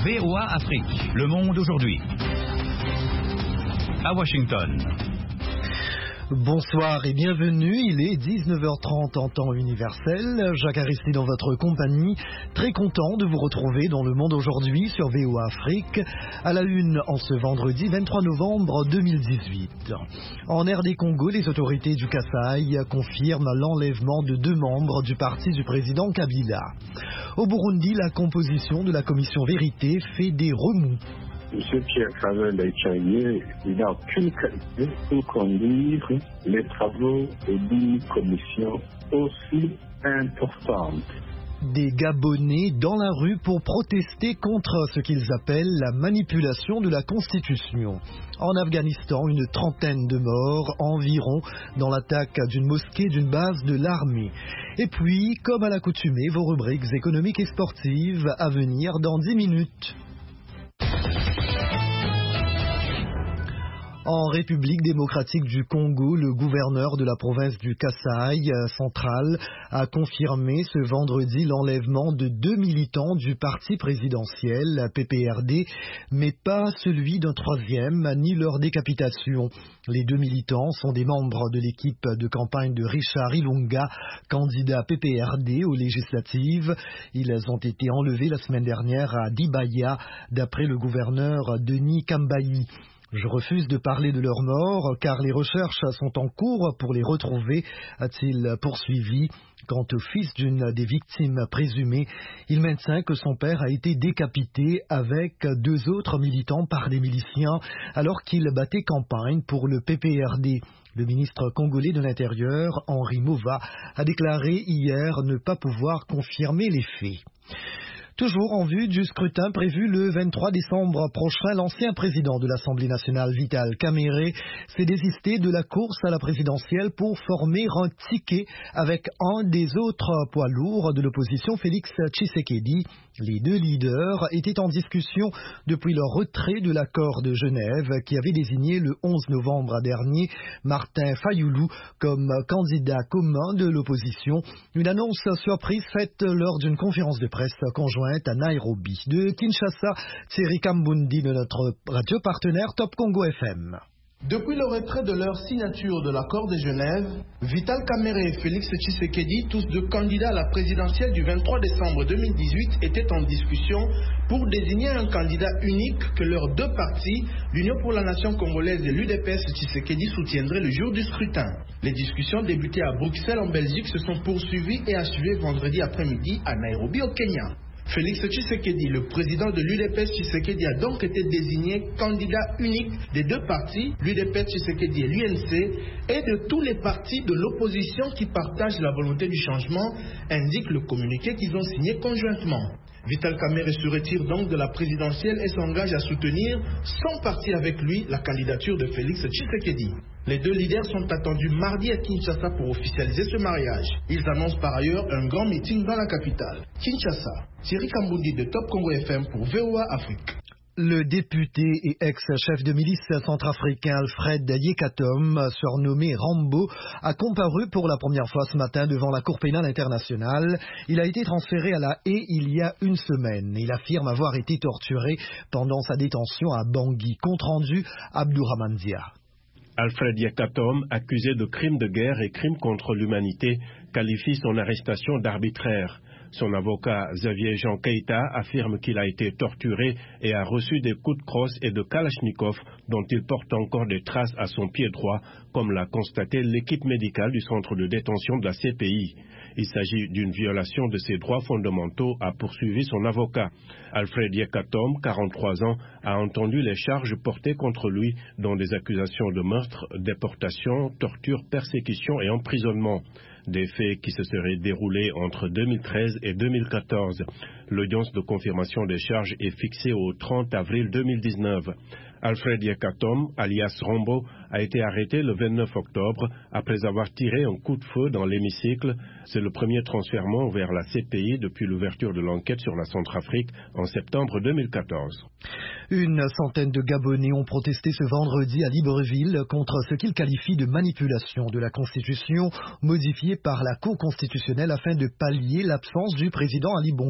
VOA Afrique, le monde aujourd'hui. À Washington. Bonsoir et bienvenue, il est 19h30 en temps universel. Jacques Aristide dans votre compagnie, très content de vous retrouver dans le monde aujourd'hui sur VOA Afrique, à la une en ce vendredi 23 novembre 2018. En RD Congo, les autorités du Kasaï confirment l'enlèvement de 2 membres du parti du président Kabila. Au Burundi, la composition de la commission Vérité fait des remous. Monsieur Pierre Claver-Lecaillé, il n'a aucune qualité pour conduire les travaux d'une commission aussi importante. Des Gabonais dans la rue pour protester contre ce qu'ils appellent la manipulation de la Constitution. En Afghanistan, une trentaine de morts environ dans l'attaque d'une mosquée d'une base de l'armée. Et puis, comme à l'accoutumée, vos rubriques économiques et sportives à venir dans 10 minutes. En République démocratique du Congo, le gouverneur de la province du Kasaï central a confirmé ce vendredi l'enlèvement de 2 militants du parti présidentiel, PPRD, mais pas celui d'un troisième, ni leur décapitation. Les 2 militants sont des membres de l'équipe de campagne de Richard Ilunga, candidat PPRD aux législatives. Ils ont été enlevés la semaine dernière à Dibaya, d'après le gouverneur Denis Kambayi. Je refuse de parler de leur mort car les recherches sont en cours pour les retrouver, a-t-il poursuivi. Quant au fils d'une des victimes présumées, il maintient que son père a été décapité avec 2 autres militants par des miliciens alors qu'il battait campagne pour le PPRD. Le ministre congolais de l'Intérieur, Henri Mova, a déclaré hier ne pas pouvoir confirmer les faits. Toujours en vue du scrutin prévu le 23 décembre prochain, l'ancien président de l'Assemblée nationale, Vital Kamerhe, s'est désisté de la course à la présidentielle pour former un ticket avec un des autres poids lourds de l'opposition, Félix Tshisekedi. Les 2 leaders étaient en discussion depuis leur retrait de l'accord de Genève qui avait désigné le 11 novembre dernier Martin Fayoulou comme candidat commun de l'opposition. Une annonce surprise faite lors d'une conférence de presse conjointe à Nairobi. De Kinshasa, Thierry Kambundi de notre radio partenaire Top Congo FM. Depuis le retrait de leur signature de l'accord de Genève, Vital Kamerhe et Félix Tshisekedi, tous 2 candidats à la présidentielle du 23 décembre 2018, étaient en discussion pour désigner un candidat unique que leurs 2 partis, l'Union pour la Nation congolaise et l'UDPS Tshisekedi, soutiendraient le jour du scrutin. Les discussions débutées à Bruxelles en Belgique se sont poursuivies et achevées vendredi après-midi à Nairobi au Kenya. Félix Tshisekedi, le président de l'UDPS Tshisekedi, a donc été désigné candidat unique des 2 partis, l'UDPS Tshisekedi et l'UNC, et de tous les partis de l'opposition qui partagent la volonté du changement, indique le communiqué qu'ils ont signé conjointement. Vital Kamerhe se retire donc de la présidentielle et s'engage à soutenir, sans parti avec lui, la candidature de Félix Tshisekedi. Les 2 leaders sont attendus mardi à Kinshasa pour officialiser ce mariage. Ils annoncent par ailleurs un grand meeting dans la capitale. Kinshasa, Thierry Kambundi de Top Congo FM pour VOA Afrique. Le député et ex-chef de milice centrafricain Alfred Yekatom, surnommé Rambo, a comparu pour la première fois ce matin devant la Cour pénale internationale. Il a été transféré à La Haye il y a une semaine. Il affirme avoir été torturé pendant sa détention à Bangui. Compte rendu, Abdourahmane Dia. Alfred Yekatom, accusé de crimes de guerre et crimes contre l'humanité, qualifie son arrestation d'arbitraire. Son avocat Xavier Jean Keita affirme qu'il a été torturé et a reçu des coups de crosse et de kalachnikov dont il porte encore des traces à son pied droit, comme l'a constaté l'équipe médicale du centre de détention de la CPI. Il s'agit d'une violation de ses droits fondamentaux, a poursuivi son avocat. Alfred Yekatom, 43 ans, a entendu les charges portées contre lui, dont des accusations de meurtre, déportation, torture, persécution et emprisonnement. Des faits qui se seraient déroulés entre 2013 et 2014. L'audience de confirmation des charges est fixée au 30 avril 2019. Alfred Yekatom, alias Rambo, a été arrêté le 29 octobre après avoir tiré un coup de feu dans l'hémicycle. C'est le premier transfèrement vers la CPI depuis l'ouverture de l'enquête sur la Centrafrique en septembre 2014. Une centaine de Gabonais ont protesté ce vendredi à Libreville contre ce qu'ils qualifient de manipulation de la Constitution modifiée par la Cour constitutionnelle afin de pallier l'absence du président Ali Bongo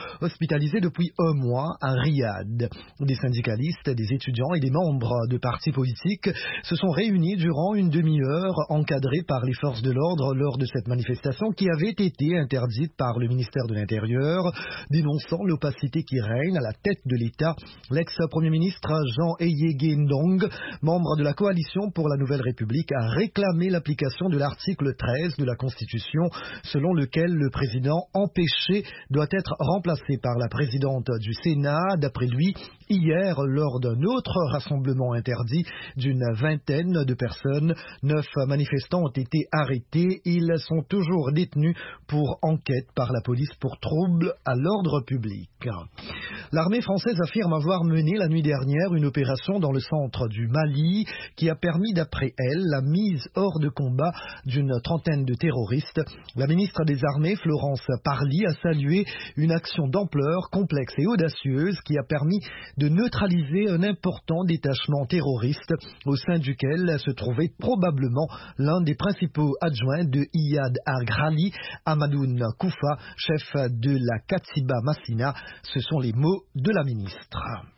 hospitalisé depuis un mois à Riyad. Des syndicalistes, des étudiants et des membres de partis politiques se sont réunis durant une demi-heure encadrés par les forces de l'ordre lors de cette manifestation qui avait été interdite par le ministère de l'Intérieur, dénonçant l'opacité qui règne à la tête de l'État. L'ex-premier ministre Jean Eyégué Ndong, membre de la coalition pour la Nouvelle République, a réclamé l'application de l'article 13 de la Constitution, selon lequel le président empêché doit être remplacé par la présidente du Sénat. D'après lui, hier, lors d'un autre rassemblement interdit d'une vingtaine de personnes, 9 manifestants ont été arrêtés. Ils sont toujours détenus pour enquête par la police pour trouble à l'ordre public. L'armée française affirme avoir mené la nuit dernière une opération dans le centre du Mali qui a permis, d'après elle, la mise hors de combat d'une trentaine de terroristes. La ministre des Armées, Florence Parly, a salué une action d'ampleur complexe et audacieuse qui a permis de neutraliser un important détachement terroriste au sein duquel se trouvait probablement l'un des principaux adjoints de Iyad Agrali, Amadoun Koufa, chef de la Katiba Massina. Ce sont les mots de la ministre.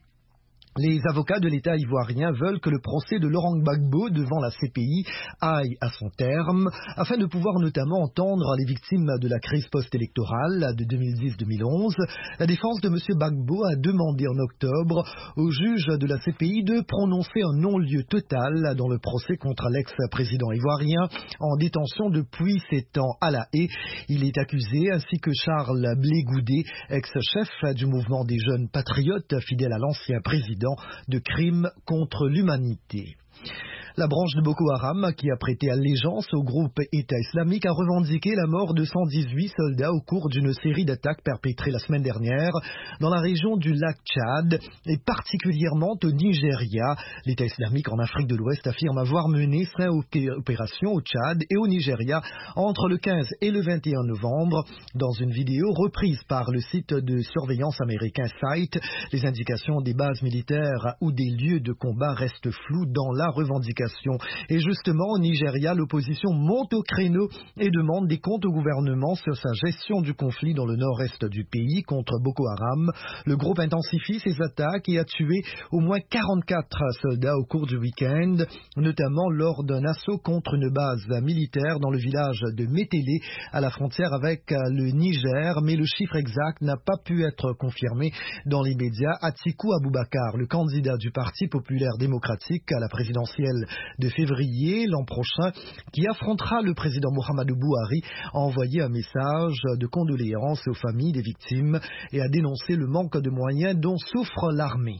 Les avocats de l'État ivoirien veulent que le procès de Laurent Gbagbo devant la CPI aille à son terme, afin de pouvoir notamment entendre les victimes de la crise post-électorale de 2010-2011. La défense de M. Gbagbo a demandé en octobre au juge de la CPI de prononcer un non-lieu total dans le procès contre l'ex-président ivoirien en détention depuis 7 ans à La Haye. Il est accusé, ainsi que Charles Blé Goudé, ex-chef du mouvement des jeunes patriotes fidèle à l'ancien président, de crimes contre l'humanité. La branche de Boko Haram, qui a prêté allégeance au groupe État islamique, a revendiqué la mort de 118 soldats au cours d'une série d'attaques perpétrées la semaine dernière dans la région du lac Tchad et particulièrement au Nigeria. L'État islamique en Afrique de l'Ouest affirme avoir mené 5 opérations au Tchad et au Nigeria entre le 15 et le 21 novembre. Dans une vidéo reprise par le site de surveillance américain Sight, les indications des bases militaires ou des lieux de combat restent floues dans la revendication. Et justement, au Nigeria, l'opposition monte au créneau et demande des comptes au gouvernement sur sa gestion du conflit dans le nord-est du pays contre Boko Haram. Le groupe intensifie ses attaques et a tué au moins 44 soldats au cours du week-end, notamment lors d'un assaut contre une base militaire dans le village de Métélé, à la frontière avec le Niger, mais le chiffre exact n'a pas pu être confirmé dans les médias. Atiku Abubakar, le candidat du Parti populaire démocratique à la présidentielle de février l'an prochain, qui affrontera le président Muhammadu Buhari, a envoyé un message de condoléances aux familles des victimes et a dénoncé le manque de moyens dont souffre l'armée.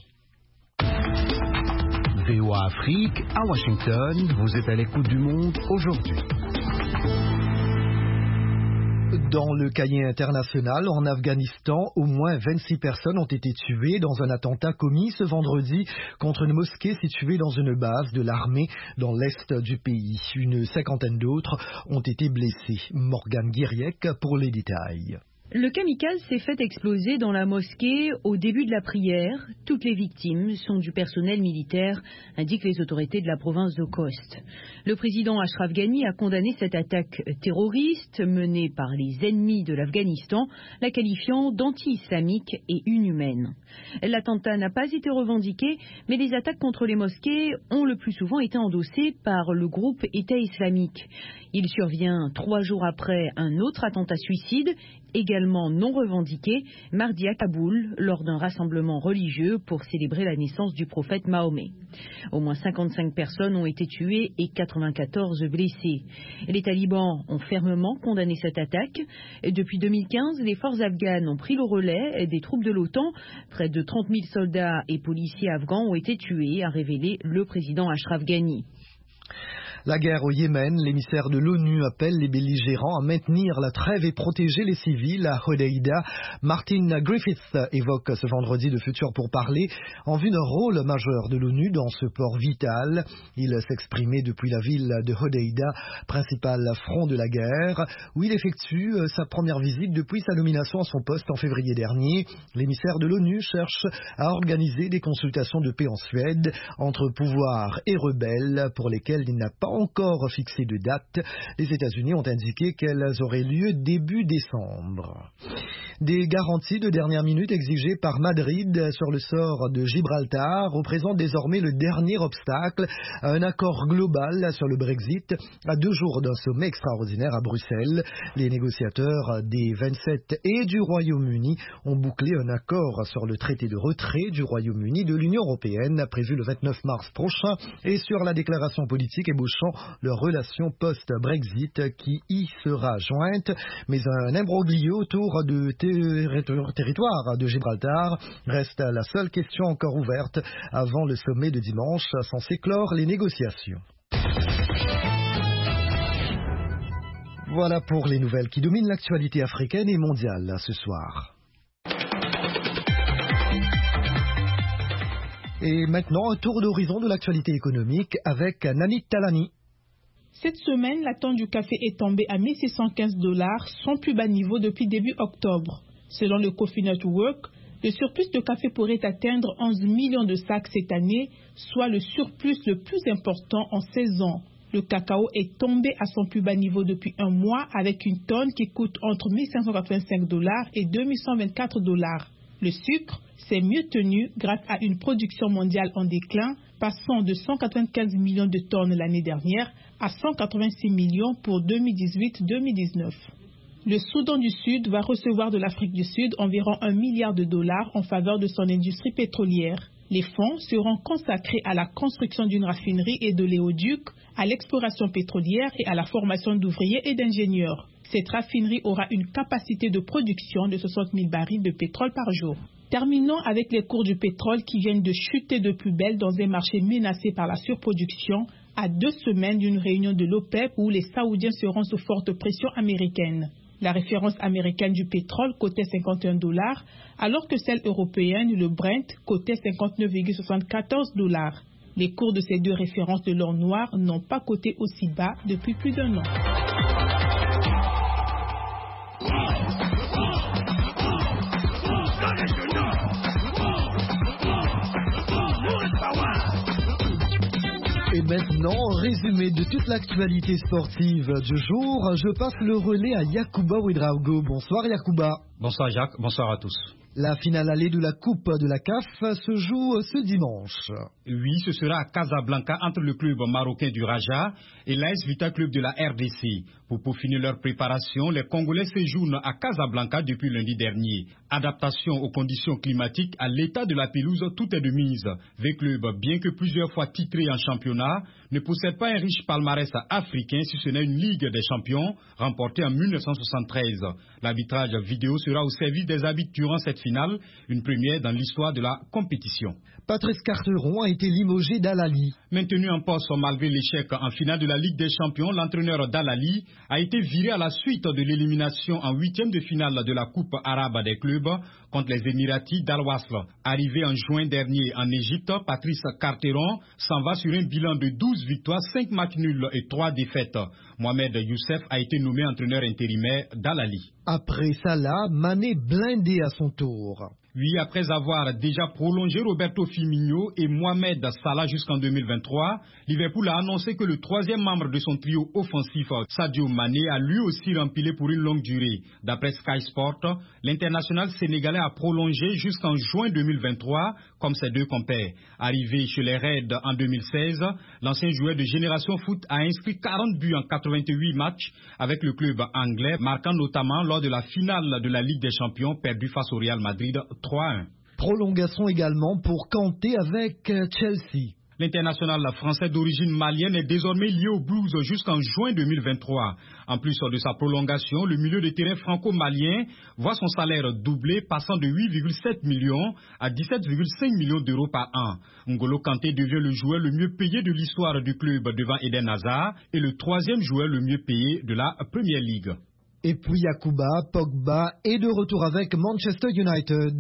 VOA Afrique, à Washington, vous êtes à l'écoute du monde aujourd'hui. Dans le cahier international, en Afghanistan, au moins 26 personnes ont été tuées dans un attentat commis ce vendredi contre une mosquée située dans une base de l'armée dans l'est du pays. Une cinquantaine d'autres ont été blessés. Morgane Guiriec pour les détails. Le kamikaze s'est fait exploser dans la mosquée au début de la prière. Toutes les victimes sont du personnel militaire, indiquent les autorités de la province de Khost. Le président Ashraf Ghani a condamné cette attaque terroriste menée par les ennemis de l'Afghanistan, la qualifiant d'anti-islamique et inhumaine. L'attentat n'a pas été revendiqué, mais les attaques contre les mosquées ont le plus souvent été endossées par le groupe État islamique. Il survient 3 jours après un autre attentat suicide, également non revendiqué, mardi à Kaboul, lors d'un rassemblement religieux pour célébrer la naissance du prophète Mahomet. Au moins 55 personnes ont été tuées et 94 blessées. Les talibans ont fermement condamné cette attaque. Depuis 2015, les forces afghanes ont pris le relais des troupes de l'OTAN. Près de 30 000 soldats et policiers afghans ont été tués, a révélé le président Ashraf Ghani. La guerre au Yémen, l'émissaire de l'ONU appelle les belligérants à maintenir la trêve et protéger les civils à Hodeïda. Martin Griffiths évoque ce vendredi de futurs pourparlers en vue d'un rôle majeur de l'ONU dans ce port vital. Il s'exprimait depuis la ville de Hodeïda, principal front de la guerre, où il effectue sa première visite depuis sa nomination à son poste en février dernier. L'émissaire de l'ONU cherche à organiser des consultations de paix en Suède entre pouvoirs et rebelles pour lesquelles il n'a pas encore fixé de date. Les États-Unis ont indiqué qu'elles auraient lieu début décembre. Des garanties de dernière minute exigées par Madrid sur le sort de Gibraltar représentent désormais le dernier obstacle à un accord global sur le Brexit à 2 jours d'un sommet extraordinaire à Bruxelles. Les négociateurs des 27 et du Royaume-Uni ont bouclé un accord sur le traité de retrait du Royaume-Uni de l'Union européenne prévu le 29 mars prochain et sur la déclaration politique ébauchant leur relation post-Brexit qui y sera jointe. Mais un imbroglio autour du territoire de Gibraltar reste la seule question encore ouverte avant le sommet de dimanche censé clore les négociations. Voilà pour les nouvelles qui dominent l'actualité africaine et mondiale ce soir. Et maintenant, un tour d'horizon de l'actualité économique avec Nanit Talani. Cette semaine, la tonne du café est tombée à $1,615, son plus bas niveau depuis début octobre. Selon le Coffee Network, le surplus de café pourrait atteindre 11 millions de sacs cette année, soit le surplus le plus important en 16 ans. Le cacao est tombé à son plus bas niveau depuis un mois avec une tonne qui coûte entre $1,585 et $2,124. Le sucre s'est mieux tenu grâce à une production mondiale en déclin, passant de 195 millions de tonnes l'année dernière à 186 millions pour 2018-2019. Le Soudan du Sud va recevoir de l'Afrique du Sud environ $1 milliard en faveur de son industrie pétrolière. Les fonds seront consacrés à la construction d'une raffinerie et de l'éoduc, à l'exploration pétrolière et à la formation d'ouvriers et d'ingénieurs. Cette raffinerie aura une capacité de production de 60 000 barils de pétrole par jour. Terminons avec les cours du pétrole qui viennent de chuter de plus belle dans un marché menacé par la surproduction à 2 semaines d'une réunion de l'OPEP où les Saoudiens seront sous forte pression américaine. La référence américaine du pétrole cotait $51, alors que celle européenne, le Brent, cotait $59,74. Les cours de ces 2 références de l'or noir n'ont pas coté aussi bas depuis plus d'1 an. Et maintenant, résumé de toute l'actualité sportive du jour, je passe le relais à Yacouba Ouedraogo. Bonsoir Yacouba. Bonsoir Jacques, bonsoir à tous. La finale allée de la Coupe de la CAF se joue ce dimanche. Oui, ce sera à Casablanca entre le club marocain du Raja et l'AS Vita Club de la RDC. Pour peaufiner leur préparation, les Congolais séjournent à Casablanca depuis lundi dernier. Adaptation aux conditions climatiques, à l'état de la pelouse, tout est de mise. V-Club, bien que plusieurs fois titré en championnat, ne possède pas un riche palmarès africain si ce n'est une Ligue des champions remportée en 1973. L'arbitrage vidéo sera au service des arbitres durant cette finale, une première dans l'histoire de la compétition. Patrice Carteron a été limogé d'Al-Ahly. Maintenu en poste malgré l'échec en finale de la Ligue des champions, l'entraîneur d'Al-Ahly a été viré à la suite de l'élimination en 8e de finale de la Coupe arabe des clubs contre les Émiratis d'Al-Wasl. Arrivé en juin dernier en Égypte, Patrice Carteron s'en va sur un bilan de 12 victoires, 5 matchs nuls et 3 défaites. Mohamed Youssef a été nommé entraîneur intérimaire d'Al-Ahly. Après Salah, Mané blindé à son tour. Oui, après avoir déjà prolongé Roberto Firmino et Mohamed Salah jusqu'en 2023, Liverpool a annoncé que le 3e membre de son trio offensif, Sadio Mané, a lui aussi rempilé pour une longue durée. D'après Sky Sport, l'international sénégalais a prolongé jusqu'en juin 2023, comme ses 2 compères. Arrivé chez les Reds en 2016, l'ancien joueur de Génération Foot a inscrit 40 buts en 88 matchs avec le club anglais, marquant notamment lors de la finale de la Ligue des Champions perdue face au Real Madrid 3-1. Prolongation également pour Kanté avec Chelsea. L'international français d'origine malienne est désormais lié aux Blues jusqu'en juin 2023. En plus de sa prolongation, le milieu de terrain franco-malien voit son salaire doubler, passant de 8,7 millions à 17,5 millions d'euros par an. N'Golo Kanté devient le joueur le mieux payé de l'histoire du club devant Eden Hazard et le 3e joueur le mieux payé de la Premier League. Et puis Yacouba, Pogba est de retour avec Manchester United.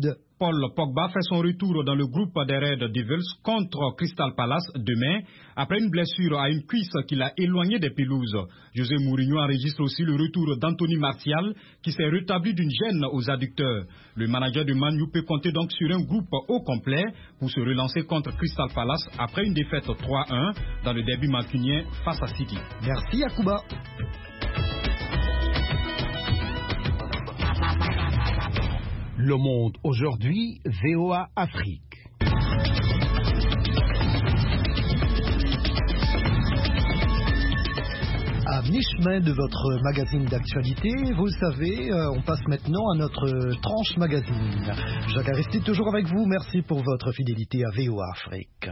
Paul Pogba fait son retour dans le groupe des Red Devils contre Crystal Palace demain, après une blessure à une cuisse qui l'a éloigné des pelouses. José Mourinho enregistre aussi le retour d'Anthony Martial, qui s'est rétabli d'une gêne aux adducteurs. Le manager de Man U peut compter donc sur un groupe au complet pour se relancer contre Crystal Palace après une défaite 3-1 dans le derby mancunien face à City. Merci Yacouba. Le Monde aujourd'hui, VOA Afrique. À mi-chemin de votre magazine d'actualité, vous le savez, on passe maintenant à notre tranche magazine. Jacques Aristide, toujours avec vous. Merci pour votre fidélité à VOA Afrique.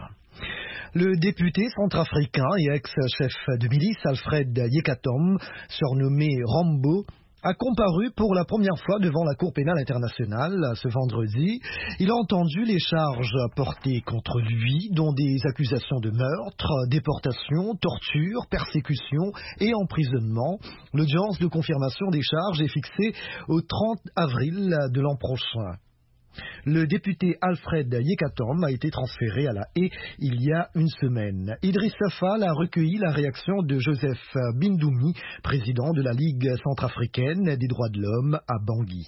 Le député centrafricain et ex-chef de milice Alfred Yekatom, surnommé Rambo, a comparu pour la première fois devant la Cour pénale internationale ce vendredi. Il a entendu les charges portées contre lui, dont des accusations de meurtre, déportation, torture, persécution et emprisonnement. L'audience de confirmation des charges est fixée au 30 avril de l'an prochain. Le député Alfred Yekatom a été transféré à La Haye il y a une semaine. Idrissa Fall a recueilli la réaction de Joseph Bindoumi, président de la Ligue centrafricaine des droits de l'homme à Bangui.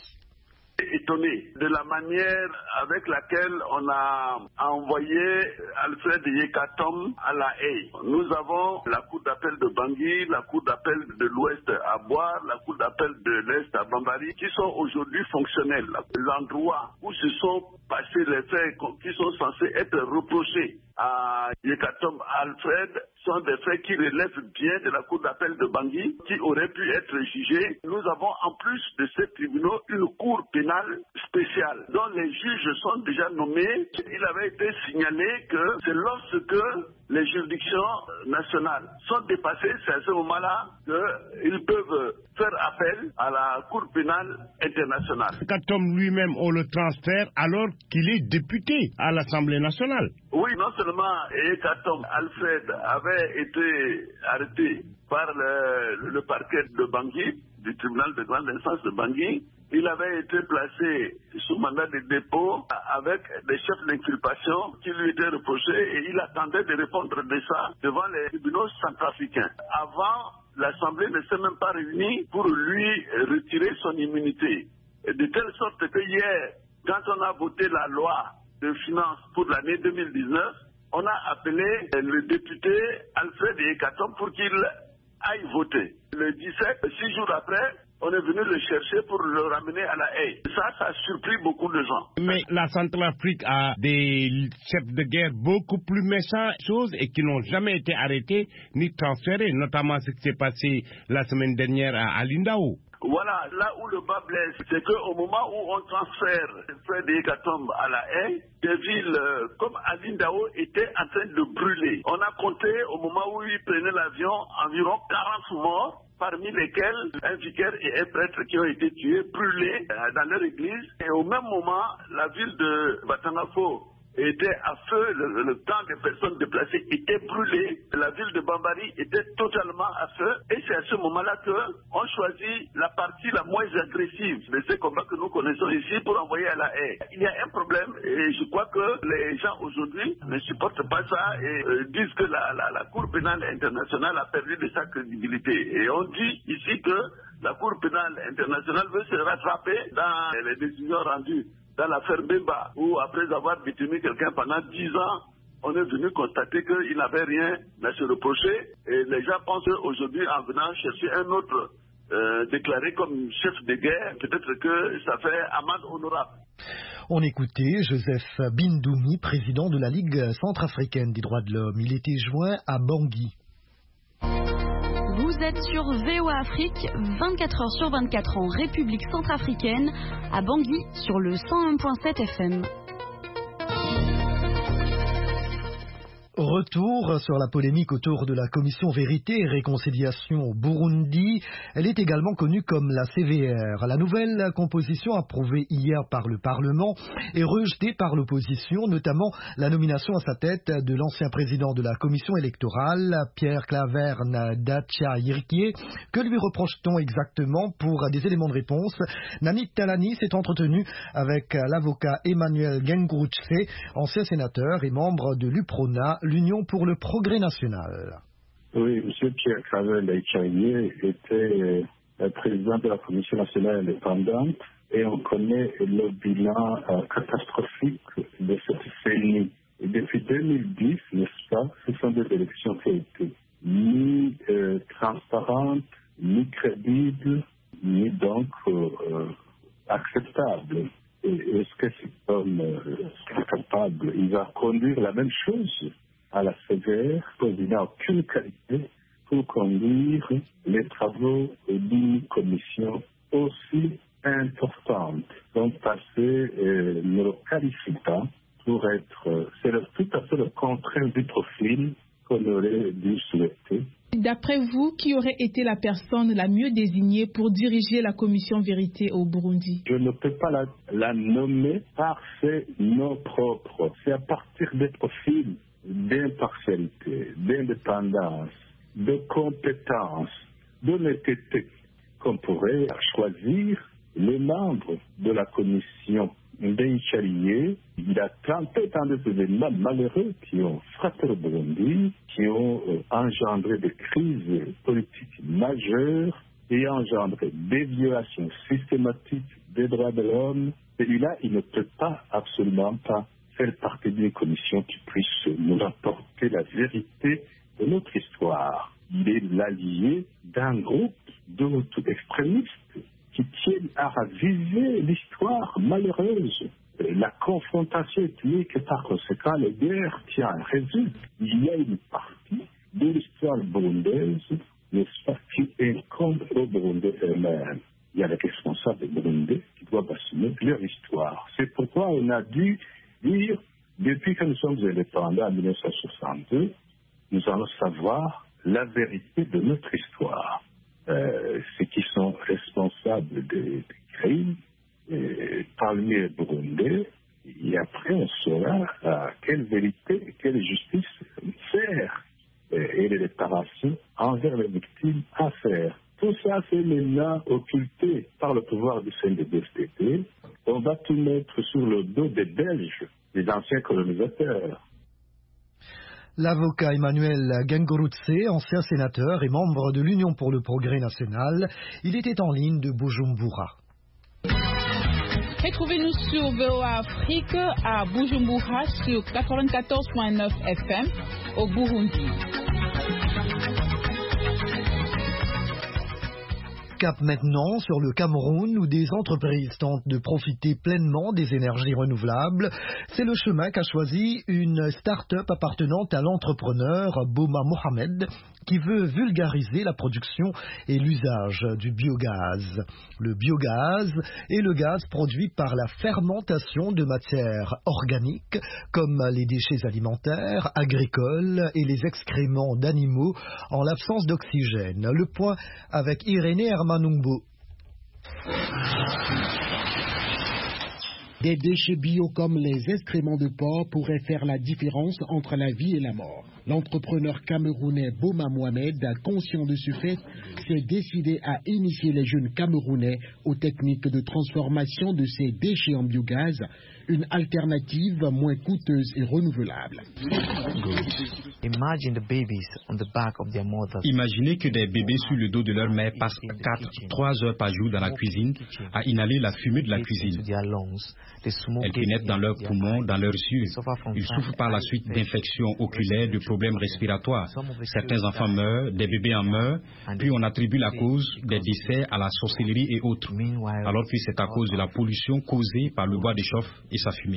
Étonné de la manière avec laquelle on a envoyé Alfred Yekatom à La Haye. Nous avons la cour d'appel de Bangui, la cour d'appel de l'Ouest à Boire, la cour d'appel de l'Est à Bambari, qui sont aujourd'hui fonctionnels. L'endroit où se sont passés les faits qui sont censés être reprochés à Yekatom Alfred sont des faits qui relèvent bien de la cour d'appel de Bangui, qui auraient pu être jugés. Nous avons en plus de ces tribunaux une cour pénale spéciale dont les juges sont déjà nommés. Il avait été signalé que c'est lorsque les juridictions nationales sont dépassées, c'est à ce moment-là qu'ils peuvent faire appel à la Cour pénale internationale. Yekatom lui-même, on le transfère alors qu'il est député à l'Assemblée nationale. Oui, non seulement Yekatom Alfred avait été arrêté par le parquet de Bangui, du tribunal de grande instance de Bangui. Il avait été placé sous mandat de dépôt avec des chefs d'inculpation qui lui étaient reprochés et il attendait de répondre de ça devant les tribunaux centrafricains. Avant, l'Assemblée ne s'est même pas réunie pour lui retirer son immunité. Et de telle sorte que hier, quand on a voté la loi de finances pour l'année 2019, on a appelé le député Alfred Yekatom pour qu'il aille voter. Le 17, 6 jours après, on est venu le chercher pour le ramener à La Haye. Ça a surpris beaucoup de gens. Mais la Centrafrique a des chefs de guerre beaucoup plus méchants et qui n'ont jamais été arrêtés ni transférés, notamment ce qui s'est passé la semaine dernière à Alindao. Voilà, là où le bas blesse, c'est qu'au moment où on transfère Alfred Yekatom à La Haye, des villes comme Alindao étaient en train de brûler. On a compté au moment où il prenait l'avion environ 40 morts, parmi lesquels un vicaire et un prêtre qui ont été tués, brûlés dans leur église. Et au même moment, la ville de Batanafo était à feu, le camp des personnes déplacées était brûlé, la ville de Bambari était totalement à feu, et c'est à ce moment-là qu'on choisit la partie la moins agressive de ces combats que nous connaissons ici pour envoyer à La Haye. Il y a un problème, et je crois que les gens aujourd'hui ne supportent pas ça et disent que la Cour pénale internationale a perdu de sa crédibilité. Et on dit ici que la Cour pénale internationale veut se rattraper dans les décisions rendues dans l'affaire Bemba, où après avoir détenu quelqu'un pendant 10 ans, on est venu constater qu'il n'avait rien à se reprocher. Et les gens pensent aujourd'hui, en venant chercher un autre déclaré comme chef de guerre, peut-être que ça fait amende honorable. On écoutait Joseph Bindoumi, président de la Ligue centrafricaine des droits de l'homme. Il était joint à Bangui. Vous êtes sur VOA Afrique, 24 heures sur 24 en République centrafricaine, à Bangui sur le 101.7 FM. Retour sur la polémique autour de la commission Vérité et Réconciliation au Burundi. Elle est également connue comme la CVR. La nouvelle composition approuvée hier par le Parlement est rejetée par l'opposition, notamment la nomination à sa tête de l'ancien président de la commission électorale, Pierre Claverne Dacha-Yirkie. Que lui reproche-t-on exactement? Pour des éléments de réponse, Namit Talani s'est entretenu avec l'avocat Emmanuel Gengourutse, ancien sénateur et membre de l'UPRONA, l'Union pour le progrès national. Oui, M. Pierre Claver Dacha-Yirkie était président de la Commission nationale indépendante et on connaît le bilan catastrophique de cette CENI. Et depuis 2010, n'est-ce pas, ce sont des élections qui ont été ni transparentes, ni crédibles, ni donc acceptables. Et est-ce que cet homme est capable? Il va conduire la même chose à la CVR, il n'a aucune qualité pour conduire les travaux d'une commission aussi importante. Son passé ne le qualifie pas pour être, c'est tout à fait le contraire du profil qu'on aurait dû souhaiter. D'après vous, qui aurait été la personne la mieux désignée pour diriger la commission Vérité au Burundi? Je ne peux pas la nommer par ses noms propres. C'est à partir des profils d'impartialité, d'indépendance, de compétence, d'honnêteté qu'on pourrait choisir les membres de la commission Dacha-Yirkie. Il a tenté tant d'événements malheureux qui ont frappé le Burundi, qui ont engendré des crises politiques majeures et engendré des violations systématiques des droits de l'homme. Celui-là, il ne peut pas, absolument pas, faire partie d'une commission qui puisse nous rapporter la vérité de notre histoire. Il est l'allié d'un groupe d'autres extrémistes qui tiennent à raviver l'histoire malheureuse. La confrontation ethnique, par conséquent, les guerres qui en résultent. Il y a une partie de l'histoire burundaise, n'est-ce pas, qui incombe aux Burundais eux-mêmes. Il y a les responsables burundais qui doivent assumer leur histoire. C'est pourquoi on a dû dire, depuis que nous sommes indépendants en 1962, nous allons savoir la vérité de notre histoire. Ceux qui sont responsables des crimes parmi les Burundais, et après on saura quelle vérité, quelle justice faire et les réparations envers les victimes à faire. Tout ça, c'est maintenant occulté par le pouvoir du CNDD-FDD. On va tout mettre sur le dos des Belges, des anciens colonisateurs. L'avocat Emmanuel Gengourutse, ancien sénateur et membre de l'Union pour le progrès national, il était en ligne de Bujumbura. Retrouvez-nous sur VOA Afrique à Bujumbura sur 94.9 FM au Burundi. Cap maintenant sur le Cameroun où des entreprises tentent de profiter pleinement des énergies renouvelables. C'est le chemin qu'a choisi une start-up appartenant à l'entrepreneur Boma Mohamed qui veut vulgariser la production et l'usage du biogaz. Le biogaz est le gaz produit par la fermentation de matières organiques comme les déchets alimentaires, agricoles et les excréments d'animaux en l'absence d'oxygène. Le point avec Irénée Hermanumbo. Des déchets bio comme les excréments de porc pourraient faire la différence entre la vie et la mort. L'entrepreneur camerounais Boma Mohamed, conscient de ce fait, s'est décidé à initier les jeunes Camerounais aux techniques de transformation de ces déchets en biogaz, une alternative moins coûteuse et renouvelable. Imaginez que des bébés sur le dos de leur mère passent 3 heures par jour dans la cuisine à inhaler la fumée de la cuisine. Elle pénètre dans leurs poumons, dans leurs yeux. Ils souffrent par la suite d'infections oculaires, de problèmes respiratoires. Certains enfants meurent, des bébés en meurent, puis on attribue la cause des décès à la sorcellerie et autres, alors que c'est à cause de la pollution causée par le bois de chauffe et sa fumée.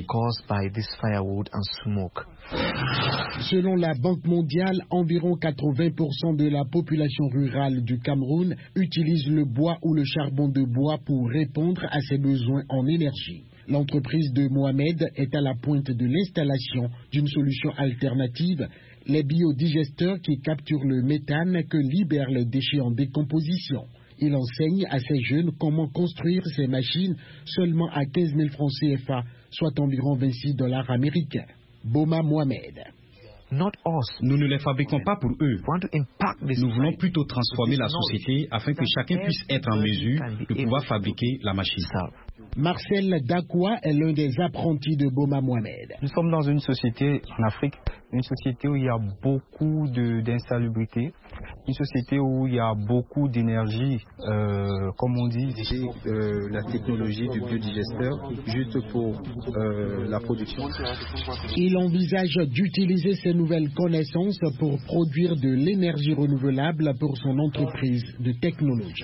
Selon la Banque mondiale, environ 80% de la population rurale du Cameroun utilise le bois ou le charbon de bois pour répondre à ses besoins en énergie. L'entreprise de Mohamed est à la pointe de l'installation d'une solution alternative, les biodigesteurs qui capturent le méthane que libèrent les déchets en décomposition. Il enseigne à ces jeunes comment construire ces machines seulement à 15 000 francs CFA, soit environ 26 $ américains. Boma Mohamed. Nous ne les fabriquons pas pour eux. Nous voulons plutôt transformer la société afin que chacun puisse être en mesure de pouvoir fabriquer la machine. Marcel Dakwa est l'un des apprentis de Boma Mohamed. Nous sommes dans une société en Afrique, une société où il y a beaucoup d'insalubrité, une société où il y a beaucoup d'énergie, comme on dit, la technologie du biodigesteur, juste pour la production. Il envisage d'utiliser ces nouvelles connaissances pour produire de l'énergie renouvelable pour son entreprise de technologie.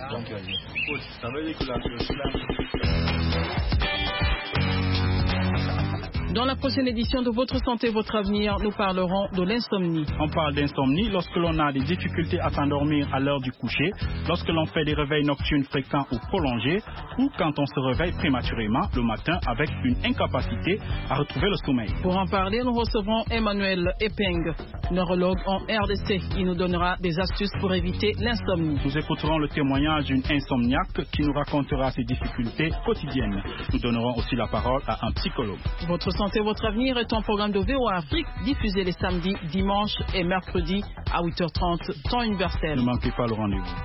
Dans la prochaine édition de Votre Santé, Votre Avenir, nous parlerons de l'insomnie. On parle d'insomnie lorsque l'on a des difficultés à s'endormir à l'heure du coucher, lorsque l'on fait des réveils nocturnes fréquents ou prolongés, ou quand on se réveille prématurément le matin avec une incapacité à retrouver le sommeil. Pour en parler, nous recevrons Emmanuel Epeng, neurologue en RDC. Il nous donnera des astuces pour éviter l'insomnie. Nous écouterons le témoignage d'une insomniaque qui nous racontera ses difficultés quotidiennes. Nous donnerons aussi la parole à un psychologue. Votre Santé, Votre Avenir est un programme de VOA Afrique diffusé les samedis, dimanches et mercredis à 8h30, temps universel. Ne manquez pas le rendez-vous.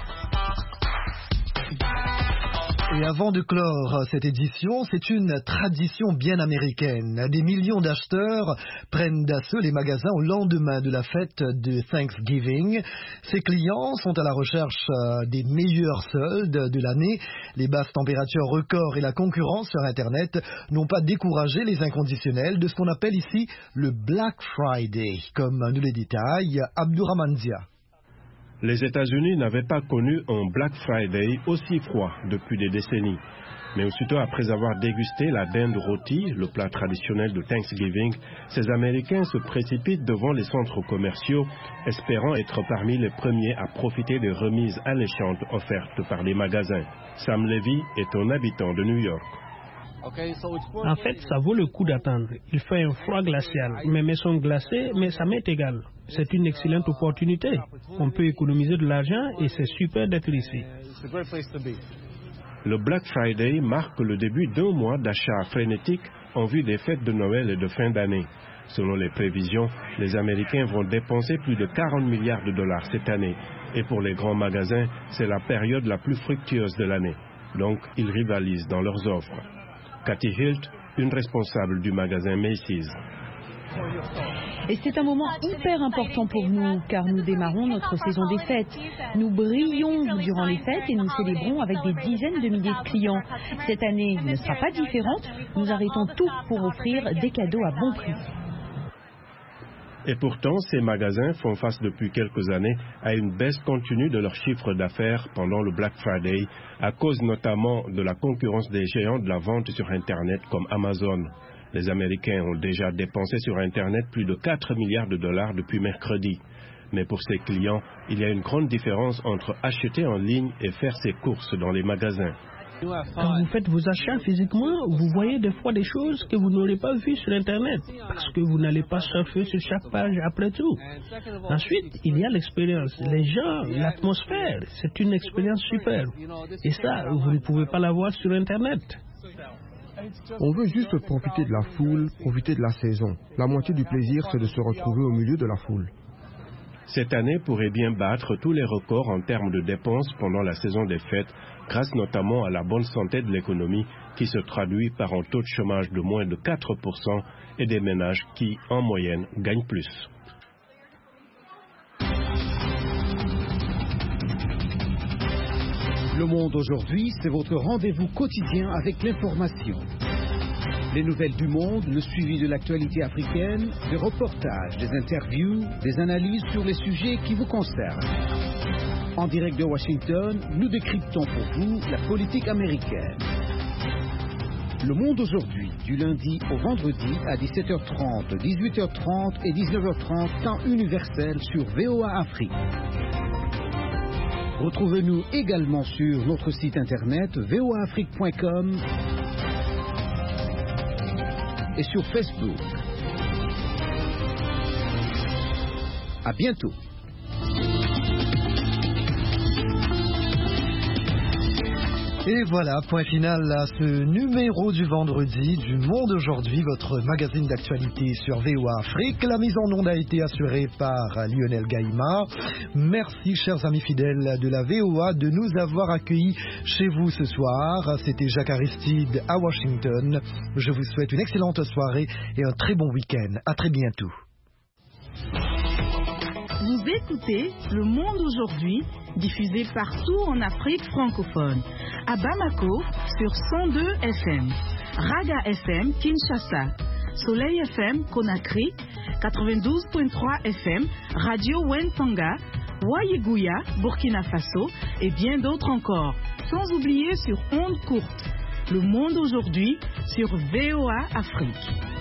Et avant de clore cette édition, c'est une tradition bien américaine. Des millions d'acheteurs prennent d'assaut les magasins au lendemain de la fête de Thanksgiving. Ces clients sont à la recherche des meilleurs soldes de l'année. Les basses températures records et la concurrence sur Internet n'ont pas découragé les inconditionnels de ce qu'on appelle ici le Black Friday, comme nous le détaille Abdourahmane Dia. Les États-Unis n'avaient pas connu un Black Friday aussi froid depuis des décennies. Mais aussitôt après avoir dégusté la dinde rôtie, le plat traditionnel de Thanksgiving, ces Américains se précipitent devant les centres commerciaux, espérant être parmi les premiers à profiter des remises alléchantes offertes par les magasins. Sam Levy est un habitant de New York. En fait, ça vaut le coup d'attendre. Il fait un froid glacial. Mes mains sont glacées, mais ça m'est égal. C'est une excellente opportunité. On peut économiser de l'argent et c'est super d'être ici. Le Black Friday marque le début d'un mois d'achats frénétiques en vue des fêtes de Noël et de fin d'année. Selon les prévisions, les Américains vont dépenser plus de 40 milliards de dollars cette année. Et pour les grands magasins, c'est la période la plus fructueuse de l'année. Donc, ils rivalisent dans leurs offres. Cathy Hilt, une responsable du magasin Macy's. Et c'est un moment hyper important pour nous, car nous démarrons notre saison des fêtes. Nous brillons durant les fêtes et nous célébrons avec des dizaines de milliers de clients. Cette année ne sera pas différente. Nous arrêtons tout pour offrir des cadeaux à bon prix. Et pourtant, ces magasins font face depuis quelques années à une baisse continue de leur chiffre d'affaires pendant le Black Friday, à cause notamment de la concurrence des géants de la vente sur Internet comme Amazon. Les Américains ont déjà dépensé sur Internet plus de 4 milliards de dollars depuis mercredi. Mais pour ces clients, il y a une grande différence entre acheter en ligne et faire ses courses dans les magasins. Quand vous faites vos achats physiquement, vous voyez des fois des choses que vous n'aurez pas vues sur Internet, parce que vous n'allez pas surfer sur chaque page après tout. Ensuite, il y a l'expérience, les gens, l'atmosphère, c'est une expérience super. Et ça, vous ne pouvez pas l'avoir sur Internet. On veut juste profiter de la foule, profiter de la saison. La moitié du plaisir, c'est de se retrouver au milieu de la foule. Cette année pourrait bien battre tous les records en termes de dépenses pendant la saison des fêtes, grâce notamment à la bonne santé de l'économie qui se traduit par un taux de chômage de moins de 4% et des ménages qui, en moyenne, gagnent plus. Le Monde aujourd'hui, c'est votre rendez-vous quotidien avec l'information. Les nouvelles du monde, le suivi de l'actualité africaine, des reportages, des interviews, des analyses sur les sujets qui vous concernent. En direct de Washington, nous décryptons pour vous la politique américaine. Le Monde aujourd'hui, du lundi au vendredi à 17h30, 18h30 et 19h30, temps universel sur VOA Afrique. Retrouvez-nous également sur notre site internet voaafrique.com et sur Facebook. À bientôt. Et voilà, point final à ce numéro du vendredi du Monde Aujourd'hui, votre magazine d'actualité sur VOA Afrique. La mise en onde a été assurée par Lionel Gaïma. Merci, chers amis fidèles de la VOA, de nous avoir accueillis chez vous ce soir. C'était Jacques Aristide à Washington. Je vous souhaite une excellente soirée et un très bon week-end. À très bientôt. Vous écoutez Le Monde Aujourd'hui, diffusé partout en Afrique francophone. À Bamako, sur 102 FM. Raga FM, Kinshasa. Soleil FM, Conakry. 92.3 FM, Radio Wentanga. Wayigouya, Burkina Faso. Et bien d'autres encore. Sans oublier sur ondes courtes. Le Monde Aujourd'hui, sur VOA Afrique.